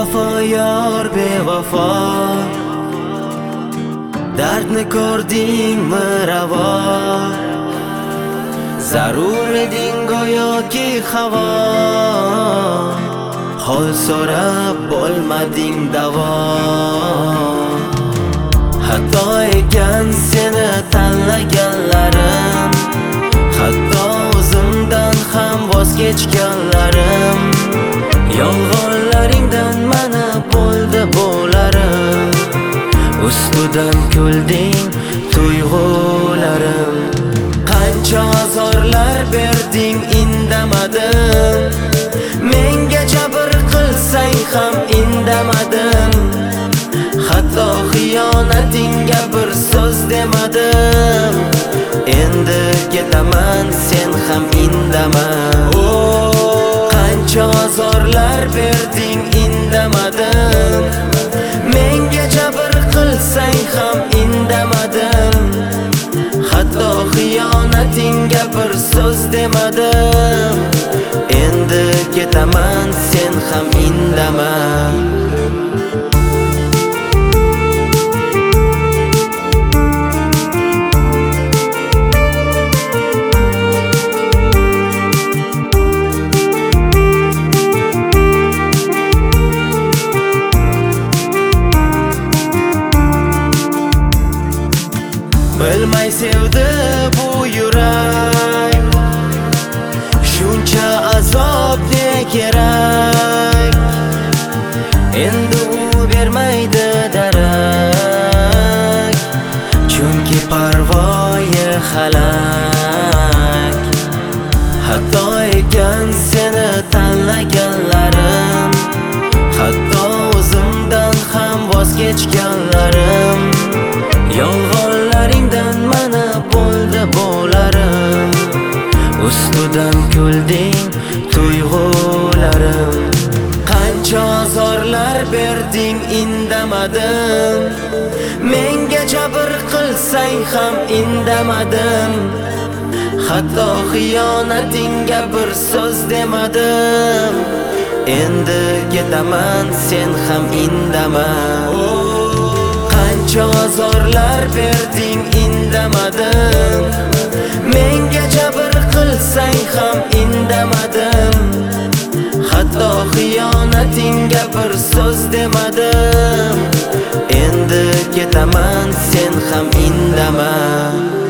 Bevafo yor bevafo, dardni ko'rdingmi ravo, zarur eding go'yoki havo, hol so'rab bo'lmading davo. Xato ekan seni tanlaganlarim, hatto o'zimdan ham voz kechganlarim. Yolg'onlaringdan mana bo'ldi bo'larim, ustidan kulding tuyg'ularim. Qancha azorlar berding indamadim, menga jabr qilsang ham indamadim. Hatto xiyonatingga bir so'z demadim. Endi ketaman, sen ham indama. Qancha azorlar berding indamadim, menga jabr qilsang ham indamadim. Hatto xiyonatingga bir so'z demadim. Endi ketaman, sen ham indama. Bilmay sevdi bu yurak, shuncha azob ne kerak. Endi u bermaydi darak, chunki parvoyi halak. Hatto ekan seni tanlaganlarim, hatto o'zimdan ham voz kechganlarim. Yolg'onlaringdan mana bo'ldi bo'larim, ustidan kulding tuyg'ularim. Qancha azorlar berding indamadim, menga jabr qilsang ham indamadim. Hatto xiyonatingga bir so'z demadim. Endi ketaman, sen ham indama. Qancha azorlar berding indamadim, menga jabr qilsang ham indamadim. Hatto xiyonatingga bir so'z demadim. Endi ketaman, sen ham indama.